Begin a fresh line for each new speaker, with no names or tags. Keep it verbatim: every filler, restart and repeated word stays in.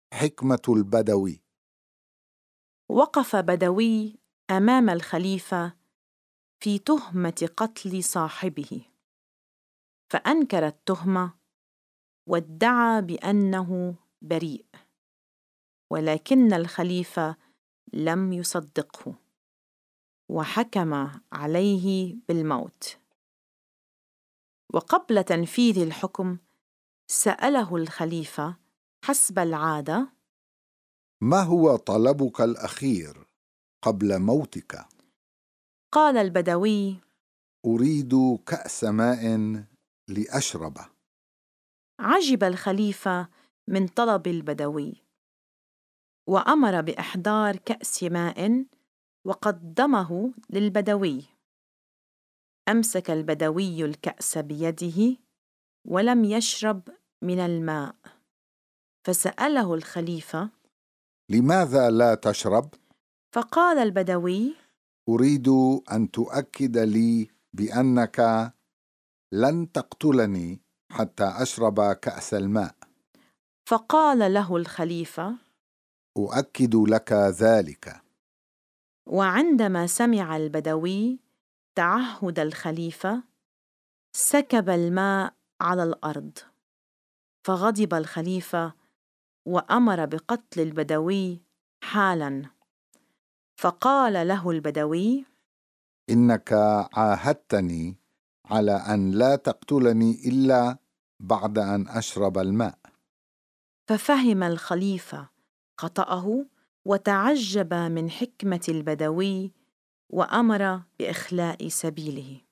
حكمة البدوي.
وقف بدوي أمام الخليفة في تهمة قتل صاحبه، فأنكر التهمة وادعى بأنه بريء، ولكن الخليفة لم يصدقه وحكم عليه بالموت. وقبل تنفيذ الحكم سأله الخليفة حسب العادة:
ما هو طلبك الأخير قبل موتك؟
قال البدوي:
أريد كأس ماء لأشربه.
عجب الخليفة من طلب البدوي، وأمر بإحضار كأس ماء وقدمه للبدوي. أمسك البدوي الكأس بيده ولم يشرب من الماء، فسأله الخليفة:
لماذا لا تشرب؟
فقال البدوي:
أريد أن تؤكد لي بأنك لن تقتلني حتى أشرب كأس الماء.
فقال له الخليفة:
أؤكد لك ذلك.
وعندما سمع البدوي تعهد الخليفة سكب الماء على الأرض، فغضب الخليفة وأمر بقتل البدوي حالاً. فقال له البدوي:
إنك عاهدتني على أن لا تقتلني إلا بعد أن أشرب الماء.
ففهم الخليفة خطأه وتعجب من حكمة البدوي وأمر بإخلاء سبيله.